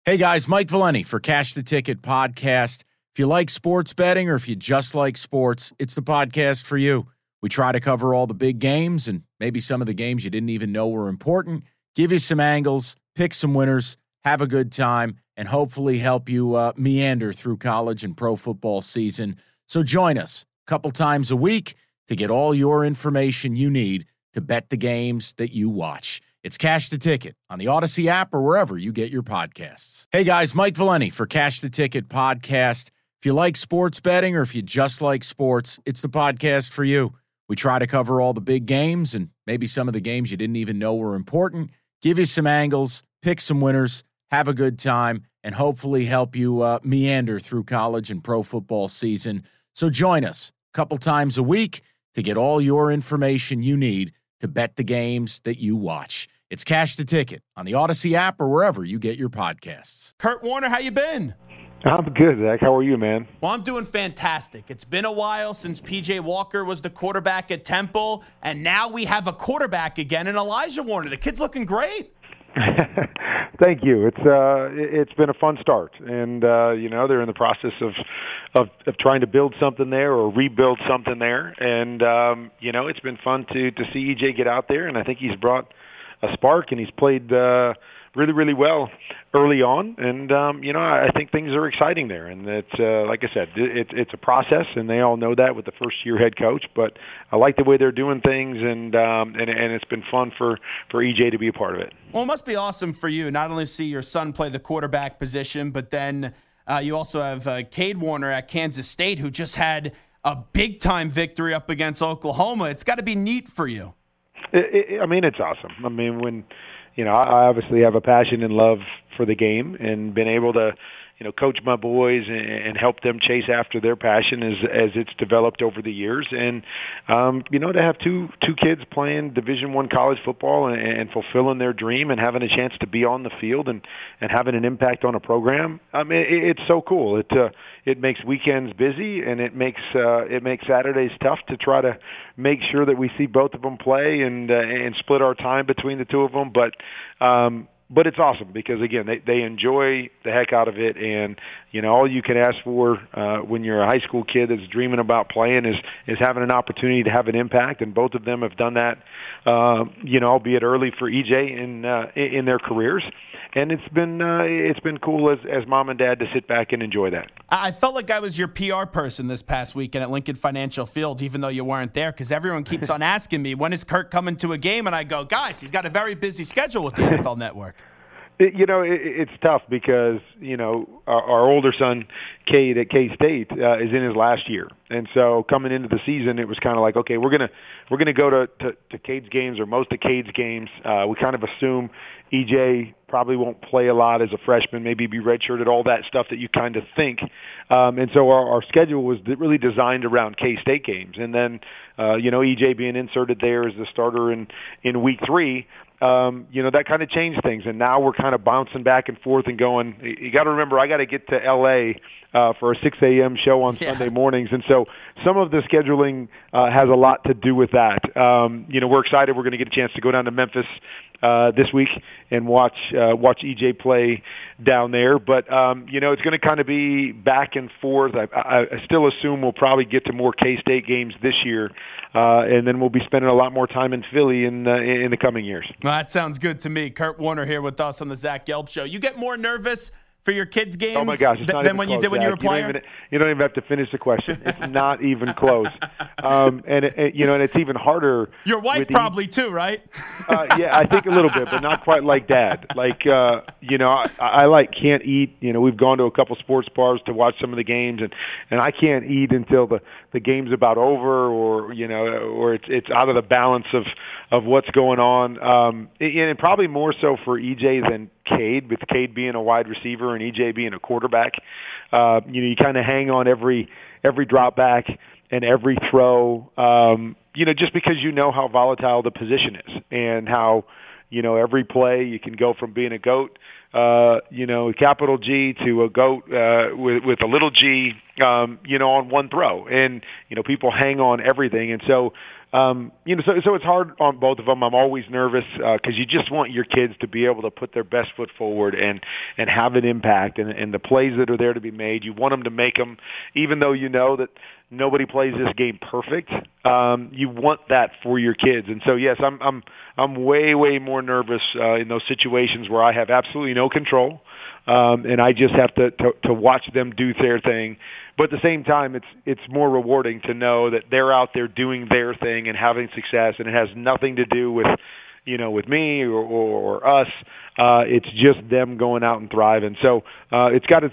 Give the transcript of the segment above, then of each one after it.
Hey guys, Mike Valeni for Cash the Ticket podcast. If you like sports betting or if you just like sports, it's the podcast for you. We try to cover all the big games and maybe some of the games you didn't even know were important, give you some angles, pick some winners, have a good time, and hopefully help you meander through college and pro football season. So join us a couple times a week to get all your information you need to bet the games that you watch. It's Cash the Ticket on the Odyssey app or wherever you get your podcasts. Hey guys, Mike Valeni for Cash the Ticket podcast. If you like sports betting or if you just like sports, it's the podcast for you. We try to cover all the big games and maybe some of the games you didn't even know were important, give you some angles, pick some winners, have a good time, and hopefully help you meander through college and pro football season. So join us a couple times a week to get all your information you need to bet the games that you watch. It's Cash the Ticket on the Odyssey app or wherever you get your podcasts. Kurt Warner, how you been? I'm good, Zach. How are you, man? Well, I'm doing fantastic. It's been a while since P.J. Walker was the quarterback at Temple, and now we have a quarterback again in Elijah Warner. The kid's looking great. Thank you. It's been a fun start, and they're in the process of trying to build something there or rebuild something there, and it's been fun to see EJ get out there, and I think he's brought a spark, and he's played really, really well early on, and I think things are exciting there, and it's like I said, it's a process, and they all know that with the first year head coach, but I like the way they're doing things, and it's been fun for EJ to be a part of it. Well, it must be awesome for you not only to see your son play the quarterback position, but then you also have Cade Warner at Kansas State, who just had a big-time victory up against Oklahoma. It's got to be neat for you. It's awesome. I mean, when I obviously have a passion and love for the game, and been able to, coach my boys and help them chase after their passion as it's developed over the years. And, to have two kids playing Division I college football and fulfilling their dream and having a chance to be on the field and having an impact on a program, it's so cool. It makes weekends busy, and it makes Saturdays tough to try to make sure that we see both of them play and split our time between the two of them. But it's awesome because, again, they enjoy the heck out of it, and all you can ask for when you're a high school kid that's dreaming about playing is having an opportunity to have an impact, and both of them have done that, albeit early for EJ in their careers. And it's been cool as mom and dad to sit back and enjoy that. I felt like I was your PR person this past weekend at Lincoln Financial Field, even though you weren't there, because everyone keeps on asking me, when is Kurt coming to a game? And I go, guys, he's got a very busy schedule with the NFL Network. It's tough because, our older son, Cade, at K-State, is in his last year. And so coming into the season, it was kind of like, okay, we're gonna go to Cade's games or most of Cade's games. We kind of assume EJ probably won't play a lot as a freshman, maybe be redshirted, all that stuff that you kind of think. And so our schedule was really designed around K-State games. And then, EJ being inserted there as the starter in week 3, that kind of changed things. And now we're kind of bouncing back and forth and going, you got to remember, I got to get to L.A. For a 6 a.m. show on Sunday mornings. And so some of the scheduling has a lot to do with that. We're excited. We're going to get a chance to go down to Memphis this week and watch EJ play down there. But, it's going to kind of be back and forth. I still assume we'll probably get to more K-State games this year, and then we'll be spending a lot more time in Philly in the coming years. Well, that sounds good to me. Kurt Warner here with us on the Zach Gelb Show. You get more nervous for your kids' games oh my gosh, than when you did when you were a player? You don't even have to finish the question. It's not even close. And it's even harder. Your wife probably too, right? Yeah, I think a little bit, but not quite like Dad. Like, I can't eat. We've gone to a couple sports bars to watch some of the games, and I can't eat until the game's about over, or it's out of the balance of what's going on. And probably more so for EJ than Cade, with Cade being a wide receiver and EJ being a quarterback. You kind of hang on every drop back and every throw, just because how volatile the position is and how, every play you can go from being a goat, capital G, to a goat with a little g, on one throw. And, people hang on everything. And so So it's hard on both of them. I'm always nervous because you just want your kids to be able to put their best foot forward and have an impact. And the plays that are there to be made, you want them to make them, even though you know that nobody plays this game perfect. You want that for your kids. And so, yes, I'm way more nervous in those situations where I have absolutely no control. And I just have to watch them do their thing. But at the same time, it's more rewarding to know that they're out there doing their thing and having success, and it has nothing to do with me or us. It's just them going out and thriving. So it's got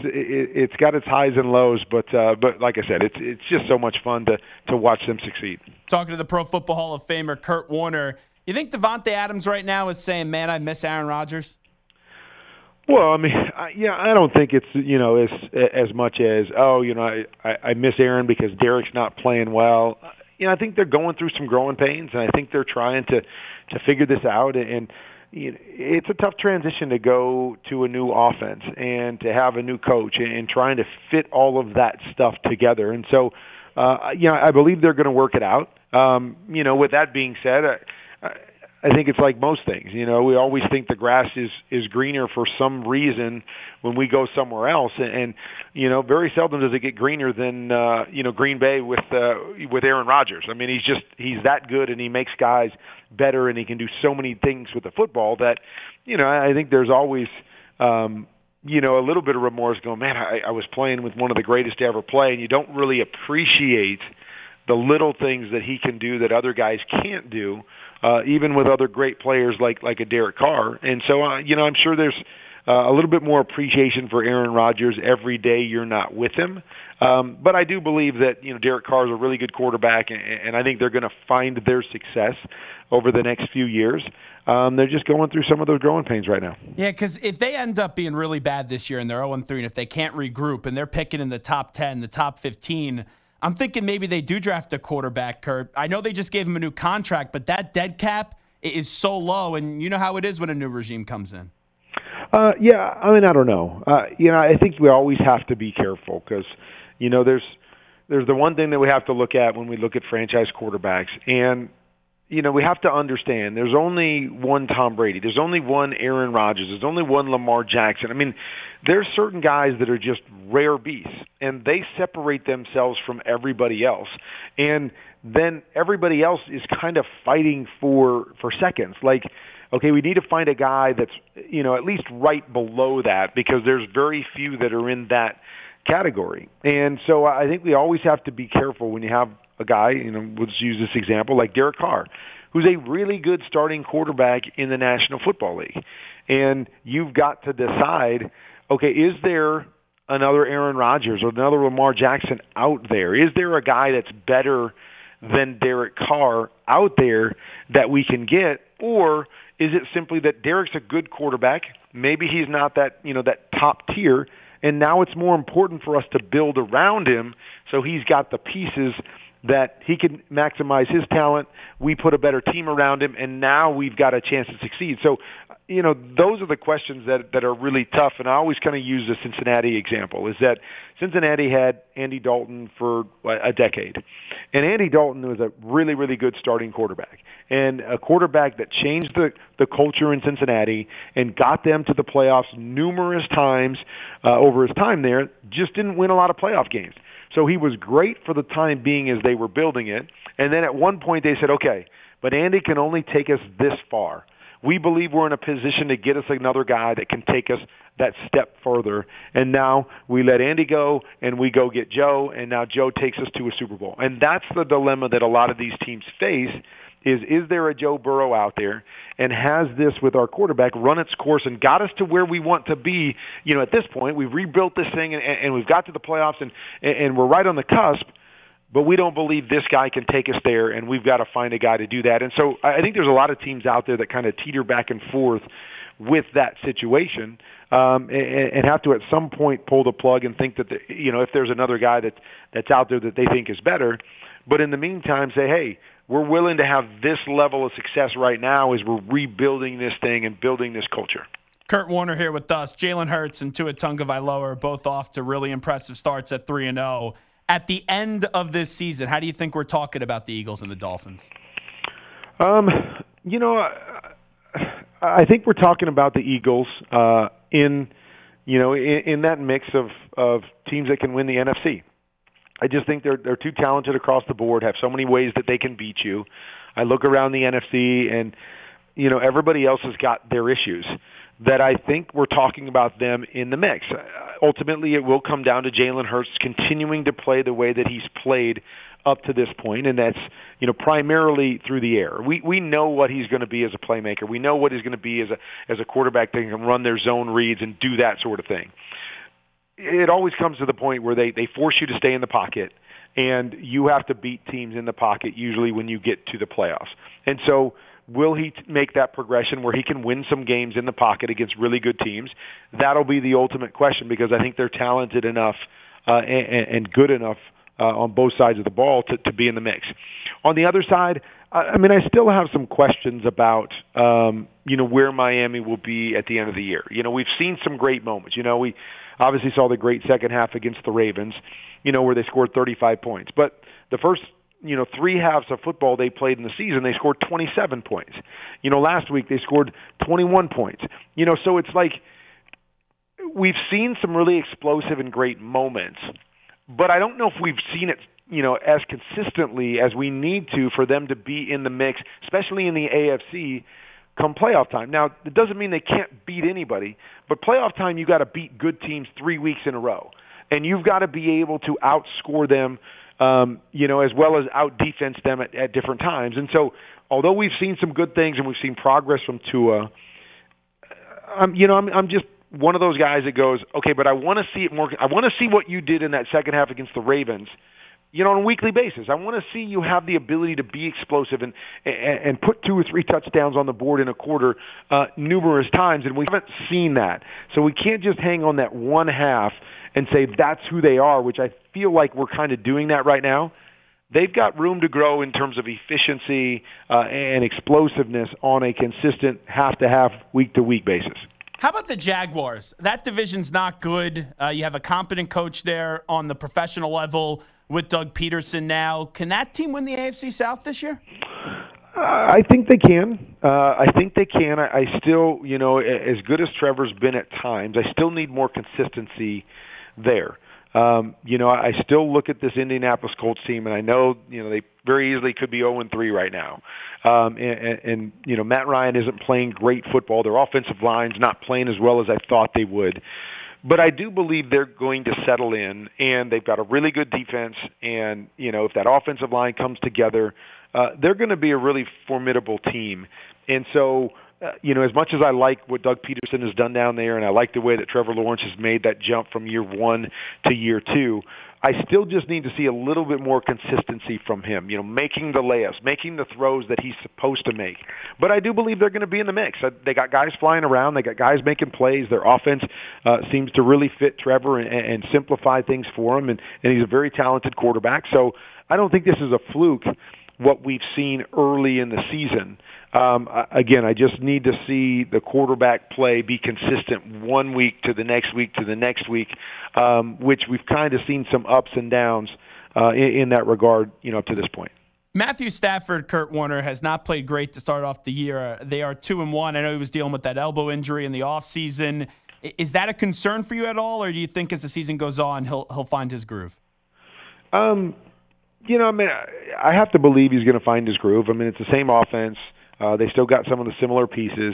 its highs and lows, but like I said, it's just so much fun to watch them succeed. Talking to the Pro Football Hall of Famer Kurt Warner, you think Davante Adams right now is saying, "Man, I miss Aaron Rodgers"? Well, I mean, I don't think it's as much as I miss Aaron because Derek's not playing well. I think they're going through some growing pains, and I think they're trying to figure this out. And it's a tough transition to go to a new offense and to have a new coach and trying to fit all of that stuff together. And so, I believe they're going to work it out. With that being said, I think it's like most things. We always think the grass is greener for some reason when we go somewhere else, and very seldom does it get greener than Green Bay with Aaron Rodgers. I mean, he's that good, and he makes guys better, and he can do so many things with the football that I think there's always a little bit of remorse going, man, I was playing with one of the greatest to ever play, and you don't really appreciate the little things that he can do that other guys can't do. Even with other great players like a Derek Carr. And so, I'm sure there's a little bit more appreciation for Aaron Rodgers every day you're not with him. But I do believe that, Derek Carr is a really good quarterback, and I think they're going to find their success over the next few years. They're just going through some of those growing pains right now. Yeah, because if they end up being really bad this year and they're 0-3, and if they can't regroup and they're picking in the top 10, the top 15, I'm thinking maybe they do draft a quarterback, Kurt. I know they just gave him a new contract, but that dead cap is so low, and you know how it is when a new regime comes in. I don't know. I think we always have to be careful because, there's the one thing that we have to look at when we look at franchise quarterbacks, and we have to understand there's only one Tom Brady. There's only one Aaron Rodgers. There's only one Lamar Jackson. I mean, there's certain guys that are just rare beasts, and they separate themselves from everybody else. And then everybody else is kind of fighting for seconds. Like, okay, we need to find a guy that's, at least right below that because there's very few that are in that category. And so I think we always have to be careful when you have a guy, let's use this example, like Derek Carr, who's a really good starting quarterback in the National Football League. And you've got to decide, okay, is there another Aaron Rodgers or another Lamar Jackson out there? Is there a guy that's better than Derek Carr out there that we can get? Or is it simply that Derek's a good quarterback, maybe he's not that, that top tier, and now it's more important for us to build around him so he's got the pieces that he can maximize his talent, we put a better team around him, and now we've got a chance to succeed. So, those are the questions that are really tough, and I always kind of use the Cincinnati example, is that Cincinnati had Andy Dalton for a decade, and Andy Dalton was a really, really good starting quarterback, and a quarterback that changed the culture in Cincinnati and got them to the playoffs numerous times over his time there, just didn't win a lot of playoff games. So he was great for the time being as they were building it. And then at one point they said, okay, but Andy can only take us this far. We believe we're in a position to get us another guy that can take us that step further. And now we let Andy go and we go get Joe, and now Joe takes us to a Super Bowl. And that's the dilemma that a lot of these teams face is there a Joe Burrow out there, and has this with our quarterback run its course and got us to where we want to be? At this point, we've rebuilt this thing and we've got to the playoffs and we're right on the cusp, but we don't believe this guy can take us there, and we've got to find a guy to do that. And so I think there's a lot of teams out there that kind of teeter back and forth with that situation, and have to at some point pull the plug and think that if there's another guy that's out there that they think is better, but in the meantime say, hey, we're willing to have this level of success right now as we're rebuilding this thing and building this culture. Kurt Warner here with us. Jalen Hurts and Tua Tagovailoa are both off to really impressive starts at 3-0. at the end of this season, how do you think we're talking about the Eagles and the Dolphins? You know, I think we're talking about the Eagles in that mix of teams that can win the NFC. I just think they're too talented across the board, have so many ways that they can beat you. I look around the NFC and, everybody else has got their issues that I think we're talking about them in the mix. Ultimately, it will come down to Jalen Hurts continuing to play the way that he's played up to this point, and that's primarily through the air. We know what he's going to be as a playmaker. We know what he's going to be as a quarterback that can run their zone reads and do that sort of thing. It always comes to the point where they force you to stay in the pocket, and you have to beat teams in the pocket usually when you get to the playoffs. And so will he make that progression where he can win some games in the pocket against really good teams? That'll be the ultimate question, because I think they're talented enough and good enough on both sides of the ball to be in the mix. On the other side, I still have some questions about, where Miami will be at the end of the year. We've seen some great moments. We obviously saw the great second half against the Ravens, where they scored 35 points. But the first, 3 halves of football they played in the season, they scored 27 points. Last week they scored 21 points. So it's like we've seen some really explosive and great moments, but I don't know if we've seen it, as consistently as we need to for them to be in the mix, especially in the AFC come playoff time. Now, it doesn't mean they can't beat anybody, but playoff time, you got to beat good teams 3 weeks in a row, and you've got to be able to outscore them, as well as out-defense them at different times. And so, although we've seen some good things and we've seen progress from Tua, I'm just one of those guys that goes, okay, but I want to see it more. I want to see what you did in that second half against the Ravens, on a weekly basis. I want to see you have the ability to be explosive and put 2 or 3 touchdowns on the board in a quarter numerous times, and we haven't seen that. So we can't just hang on that one half and say that's who they are, which I feel like we're kind of doing that right now. They've got room to grow in terms of efficiency and explosiveness on a consistent half-to-half, week-to-week basis. How about the Jaguars? That division's not good. You have a competent coach there on the professional level with Doug Peterson now. Can that team win the AFC South this year? I think they can. I still, as good as Trevor's been at times, I still need more consistency there. I still look at this Indianapolis Colts team, and I know, they very easily could be 0-3 right now. And Matt Ryan isn't playing great football. Their offensive line's not playing as well as I thought they would. But I do believe they're going to settle in, and they've got a really good defense. And, if that offensive line comes together, they're going to be a really formidable team. And so, as much as I like what Doug Peterson has done down there, and I like the way that Trevor Lawrence has made that jump from year 1 to year 2, I still just need to see a little bit more consistency from him, making the layups, making the throws that he's supposed to make. But I do believe they're going to be in the mix. They got guys flying around. They got guys making plays. Their offense seems to really fit Trevor and simplify things for him, and he's a very talented quarterback. So I don't think this is a fluke, what we've seen early in the season. Again, I just need to see the quarterback play be consistent 1 week to the next week to the next week, which we've kind of seen some ups and downs in that regard, up to this point. Matthew Stafford, Kurt Warner, has not played great to start off the year. They are 2-1. I know he was dealing with that elbow injury in the offseason. Is that a concern for you at all, or do you think as the season goes on he'll find his groove? I have to believe he's going to find his groove. It's the same offense. They still got some of the similar pieces,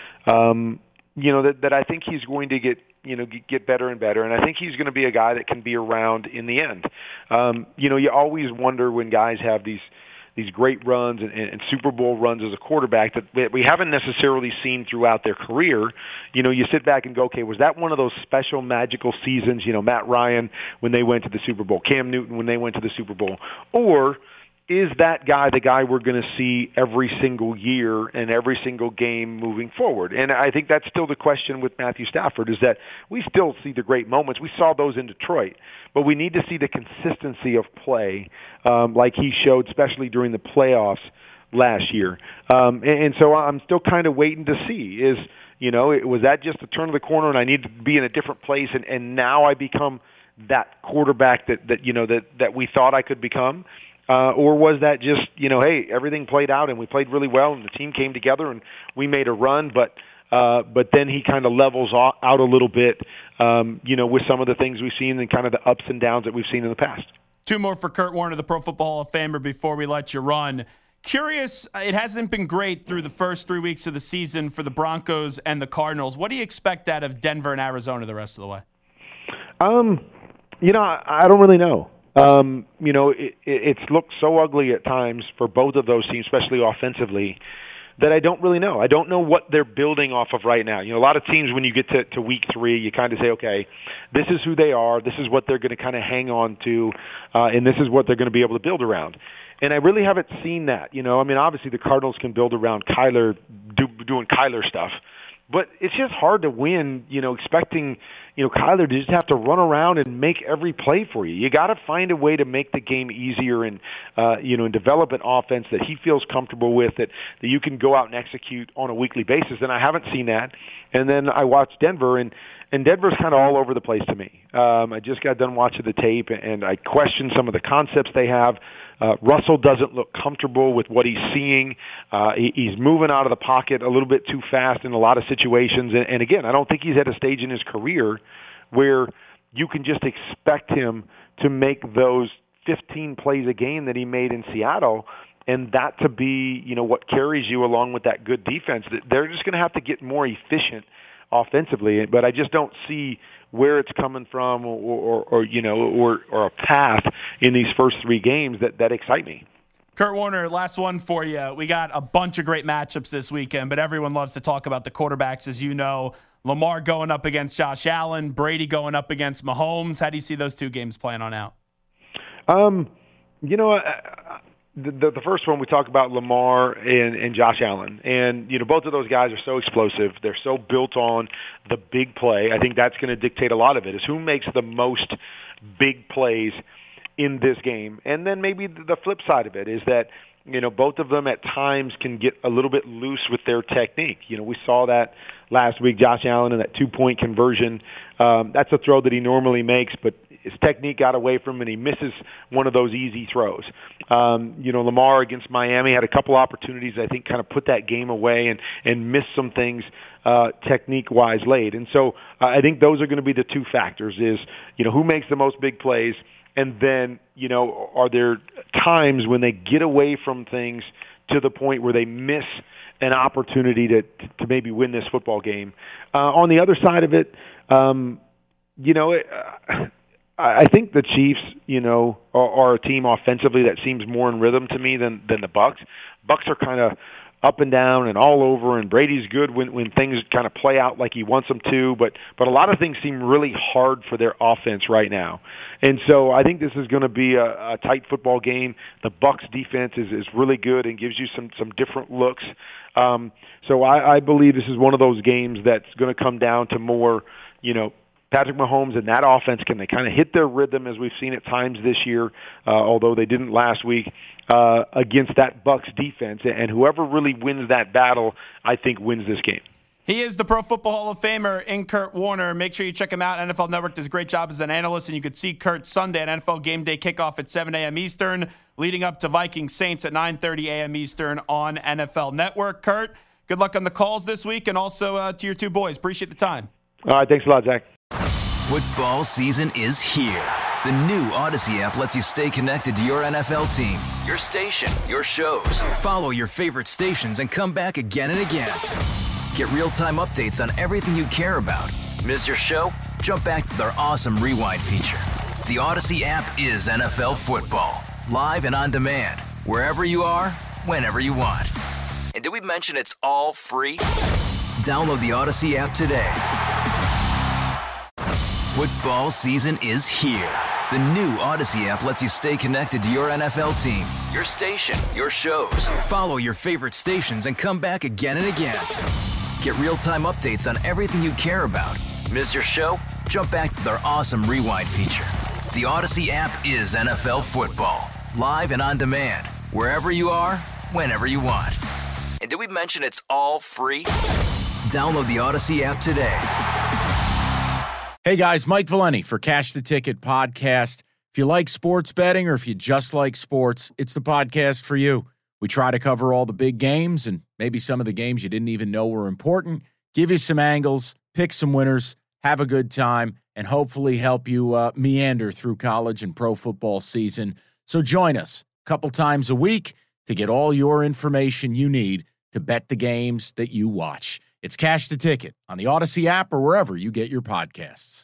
that I think he's going to get better and better. And I think he's going to be a guy that can be around in the end. You always wonder when guys have these great runs and Super Bowl runs as a quarterback that we haven't necessarily seen throughout their career. You sit back and go, okay, was that one of those special magical seasons, Matt Ryan when they went to the Super Bowl, Cam Newton when they went to the Super Bowl, or is that guy the guy we're going to see every single year and every single game moving forward? And I think that's still the question with Matthew Stafford, is that we still see the great moments. We saw those in Detroit, but we need to see the consistency of play like he showed, especially during the playoffs last year. And so I'm still kind of waiting to see, was that just the turn of the corner and I need to be in a different place and now I become that quarterback that we thought I could become? Or was that just, hey, everything played out and we played really well and the team came together and we made a run, but then he kind of levels out a little bit, with some of the things we've seen and kind of the ups and downs that we've seen in the past. Two more for Kurt Warner, the Pro Football Hall of Famer, before we let you run. Curious, it hasn't been great through the first 3 weeks of the season for the Broncos and the Cardinals. What do you expect out of Denver and Arizona the rest of the way? I don't really know. It's looked so ugly at times for both of those teams, especially offensively, that I don't really know. I don't know what they're building off of right now. A lot of teams, when you get to week 3, you kind of say, okay, this is who they are, this is what they're going to kind of hang on to, and this is what they're going to be able to build around. And I really haven't seen that. Obviously the Cardinals can build around Kyler, doing Kyler stuff. But it's just hard to win, expecting, Kyler to just have to run around and make every play for you. You got to find a way to make the game easier and, and develop an offense that he feels comfortable with, that you can go out and execute on a weekly basis. And I haven't seen that. And then I watched Denver, and Denver's kind of all over the place to me. I just got done watching the tape, and I question some of the concepts they have. Russell doesn't look comfortable with what he's seeing. He's moving out of the pocket a little bit too fast in a lot of situations. And again, I don't think he's at a stage in his career where you can just expect him to make those 15 plays a game that he made in Seattle, and that to be, what carries you along with that good defense. They're just going to have to get more efficient offensively, but I just don't see where it's coming from or a path in these first 3 games that excite me. Kurt Warner, last one for you. We got a bunch of great matchups this weekend, but everyone loves to talk about the quarterbacks, as you know. Lamar going up against Josh Allen, Brady going up against Mahomes. How do you see those 2 games playing on out? The first one, we talk about Lamar and Josh Allen. And, both of those guys are so explosive. They're so built on the big play. I think that's going to dictate a lot of it, is who makes the most big plays in this game. And then maybe the flip side of it is that, both of them at times can get a little bit loose with their technique. We saw that last week, Josh Allen, in that 2-point conversion. That's a throw that he normally makes, but his technique got away from him, and he misses one of those easy throws. Lamar against Miami had a couple opportunities, I think, kind of put that game away and missed some things technique-wise late. And so I think those are going to be the 2 factors is, who makes the most big plays, and then, are there times when they get away from things to the point where they miss an opportunity to maybe win this football game. On the other side of it, I think the Chiefs, are a team offensively that seems more in rhythm to me than the Bucs. Bucs are kind of up and down and all over, and Brady's good when things kind of play out like he wants them to, but a lot of things seem really hard for their offense right now. And so I think this is going to be a tight football game. The Bucs defense is really good and gives you some different looks. So I believe this is one of those games that's going to come down to more, Patrick Mahomes and that offense, can they kind of hit their rhythm as we've seen at times this year, although they didn't last week, against that Bucs defense. And whoever really wins that battle, I think, wins this game. He is the Pro Football Hall of Famer in Kurt Warner. Make sure you check him out. NFL Network does a great job as an analyst, and you could see Kurt Sunday at NFL Game Day kickoff at 7 a.m. Eastern, leading up to Vikings Saints at 9:30 a.m. Eastern on NFL Network. Kurt, good luck on the calls this week, and also to your 2 boys. Appreciate the time. All right, thanks a lot, Zach. Football season is here. The new Odyssey app lets you stay connected to your NFL team, your station, your shows. Follow your favorite stations and come back again and again. Get real-time updates on everything you care about. Miss your show? Jump back to their awesome Rewind feature. The Odyssey app is NFL football, live and on demand, wherever you are, whenever you want. And did we mention it's all free? Download the Odyssey app today. Football season is here. The new Odyssey app lets you stay connected to your NFL team, your station, your shows. Follow your favorite stations and come back again and again. Get real-time updates on everything you care about. Miss your show? Jump back to their awesome Rewind feature. The Odyssey app is NFL football, live and on demand, wherever you are, whenever you want. And did we mention it's all free? Download the Odyssey app today. Hey guys, Mike Valeni for Cash the Ticket podcast. If you like sports betting or if you just like sports, it's the podcast for you. We try to cover all the big games and maybe some of the games you didn't even know were important, give you some angles, pick some winners, have a good time, and hopefully help you meander through college and pro football season. So join us a couple times a week to get all your information you need to bet the games that you watch. It's Cash the Ticket on the Odyssey app or wherever you get your podcasts.